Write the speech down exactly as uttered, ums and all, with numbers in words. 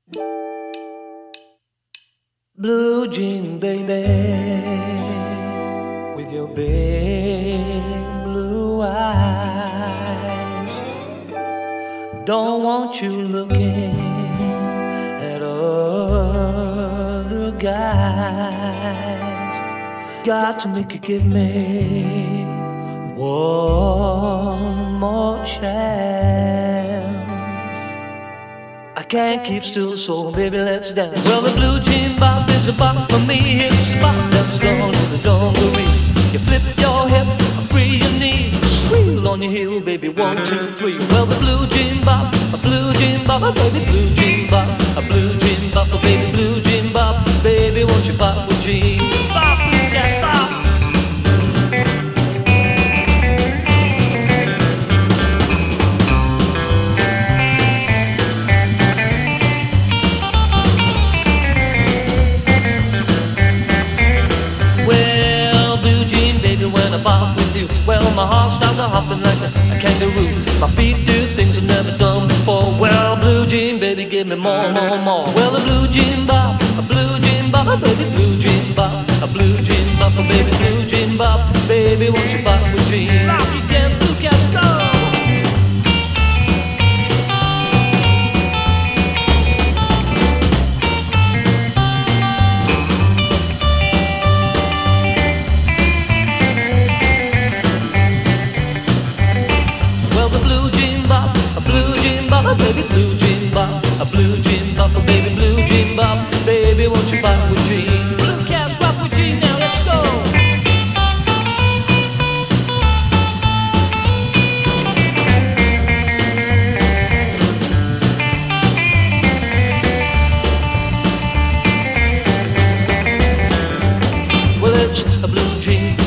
Blue jean baby, with your big blue eyes. Don't want you looking at other guys. Got to make you give me one more chance. I can't keep still, so baby, let's dance. Well, the blue jean bop is a bop for me. It's a bop that's gone to the dungaree. You flip your hip, free your knee, squeal on your heel, baby, one, two, three. Well, the blue jean bop, a blue jean bop, a baby blue jean bop, a blue jean bop, a baby blue jean bop. Baby, won't you bop with jean? Bop, yeah, bop. Bop with you. Well, my heart starts a hopping like a, a kangaroo. My feet do things I've never done before. Well, blue jean, baby, give me more, more, more. Well, a blue jean bop, a blue jean bop, a baby blue jean bop, a blue jean bop, a baby blue jean bop. Baby, won't you bop with jean? Rock again, blue cats go. A baby blue jean bop, a blue jean bop, a baby blue jean bop. Baby, won't you bop with jean? Blue cats rock with jean, now let's go. Well, it's a blue jean